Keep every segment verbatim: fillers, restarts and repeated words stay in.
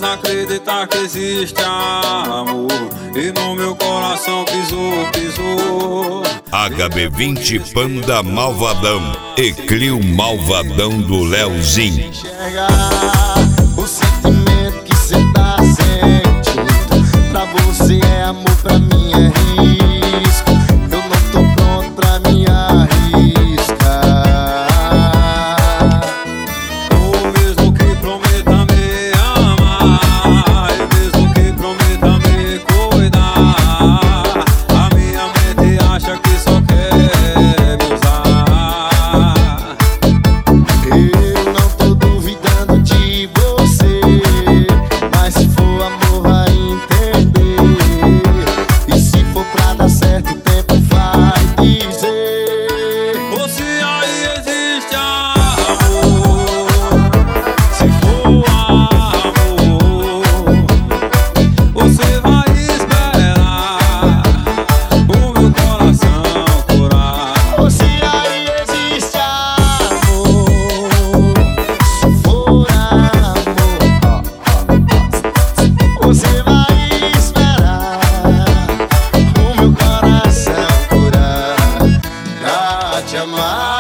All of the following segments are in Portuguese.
precisa acreditar que existe amor, e no meu coração pisou, pisou. H B vinte Panda Malvadão e Clio Malvadão do Leozinho. Enxergar o sentimento que cê tá sentindo. Pra você é amor, pra mim é risco. Eu não tô pronto pra me arriscar. Ou mesmo que prometa me amar, e mesmo que prometa me cuidar, a minha mente acha que só quer me usar. Eu não tô duvidando de você, mas se for amor vai entender. E se for pra dar certo, o tempo vai dizer. Ou se aí existe amor, se for amor, você vai esperar o meu coração curar. Ou se aí existe amor, se for amor, você vai esperar o meu coração curar pra te amar.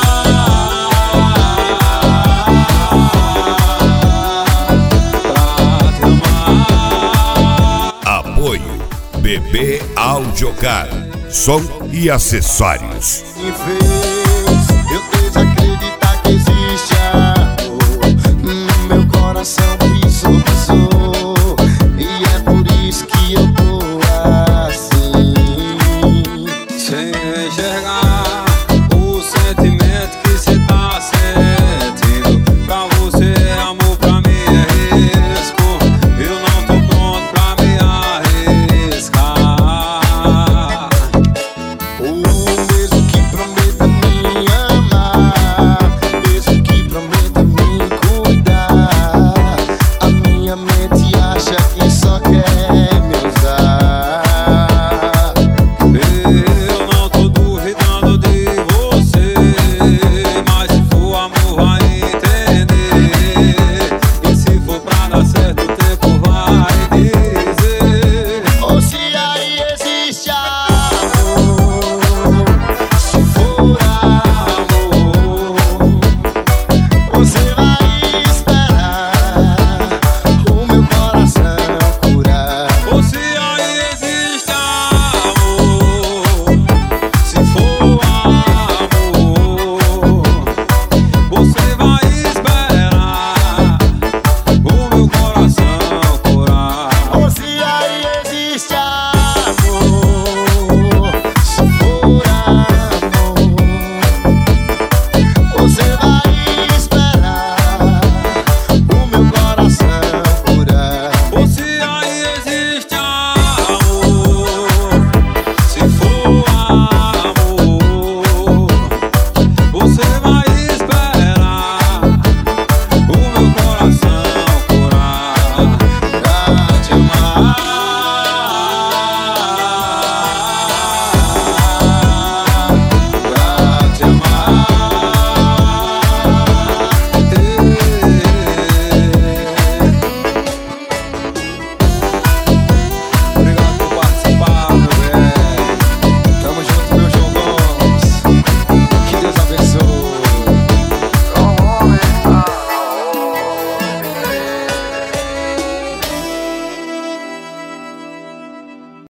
Pra te amar. Apoio B B Audiocar, som e acessórios.